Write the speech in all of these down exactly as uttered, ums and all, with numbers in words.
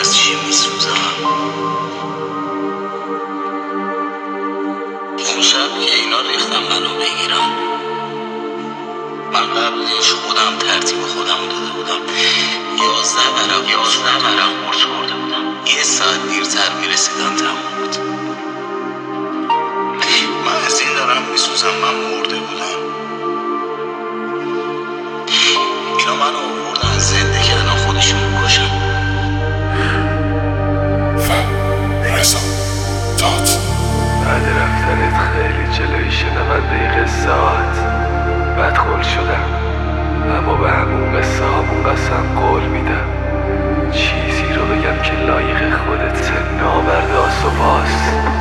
از چی میسوزم؟ اون شب که اینا ریختم منو بگیرم، من قبلش خودم ترتیب خودم داده بودم. یازده ورق یازده ورق قرص خورده بودم. یه ساعت دیرتر میرسیدن تموم بود. من از این دارم میسوزم، من مرده بودم. اینا منو آوردن زنده کردن خودشون بکشن. رضا داد بعد رفتنت خیلی جلوی شنونده قصات بدخول شدم، اما به همون قصه همون قسم قول میدم چیزی رو بگم که لایق خودت نامرد آسوباس.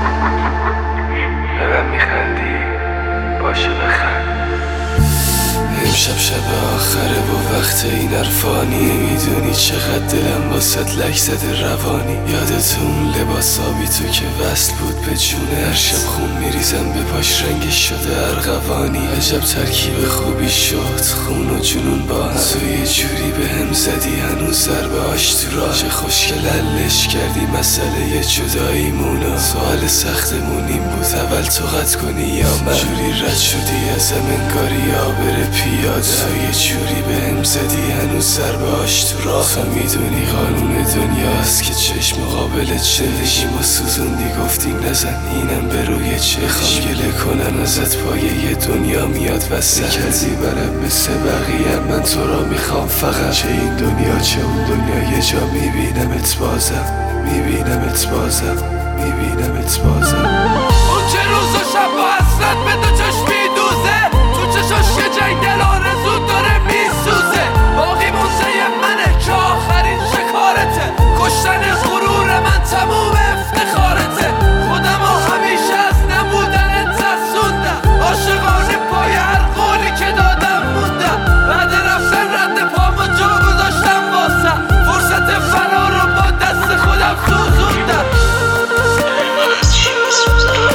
به من میخندی؟ باشه بخند. امشب شب آخره و وقت این عرفانی، نمیدونی چقدر دلم واسد لک زده روانی. یادت اون لباس آبی تو که وصل بود به جونه، هر شب خون میریزم به پاش رنگش شده ارغوانی. عجب ترکیب خوبی شد خون و جنون با هم، تو یه جوری به هم زدی هنوز ضربه هاش تو راه. چه خوشگل حلش کردی مسئله جداییمونو، سوال سختمون این بود اول تو قطع کنی یا من. جوری رد شدی ازم انگاری یا بره پیاده، تو یه جوری به هم زدی هنوز ضربه هاش تو راه. تو میدونی قانون دنیاست که چشم مقابل زندگی ما سوزوندی، گفتی نزن اینم به روی چشم گله کنن ازت پایه یه دنیا میاد وسط. کسی برم مثل بقیه، من تو را میخوام فقط، چه این دنیا چه اون دنیا یه جا میبینمت بازم، میبینمت بازم، میبینمت بازم. اون چه روز و شب و حسرت به دو چشم میدوزه، تو چشاش یه جنگل آرزو داره میسوزه. باقی موزه منه که آخرین شکارته، کشتن غرور من تموم افتخارته. خودم ها همیشه از نبودن ترسوندم، عاشقانه پای هر قولی که دادم موندم. بعد رفتن رد پامو جا گذاشتم واسه فرصت فرار رو با دست خودم سوزوندم. من از چی میسوزم؟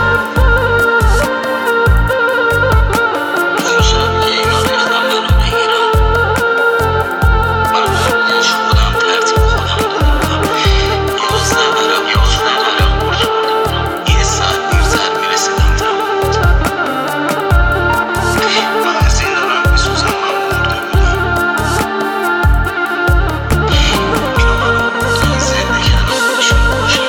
اون شب که اینا ریختم منو بگیرم، من قبلش خودم ترتیب خودم داده بودم. یازده ورق یازده ورق قرص خورده بودم. یه ساعت دیرتر میرسیدم تموم بود. من از این دارم میسوزم، من مرده بودم. اینا منو آوردن زنده کردن خودشون بکشن.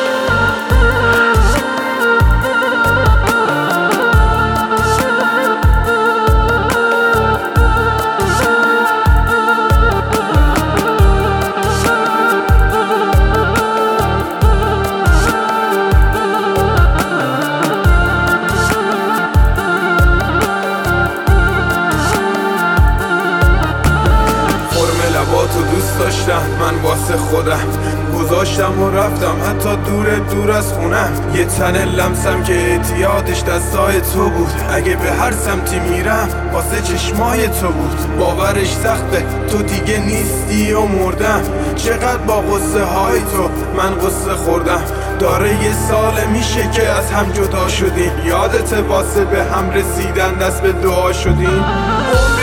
فرم لباتو دوست داشتم من واسه خودم، گذاشتم و رفتم حتی دور دور از خونم. یه تن لمسم که اعتیادش دستای تو بود، اگه به هر سمتی میرم واسه چشمای تو بود. باورش سخته تو دیگه نیستی و مردم، چقدر با قصه های تو من قصه خوردم. داره یه سال میشه که از هم جدا شدیم، یادت واسه به هم رسیدن دست به دعا شدیم.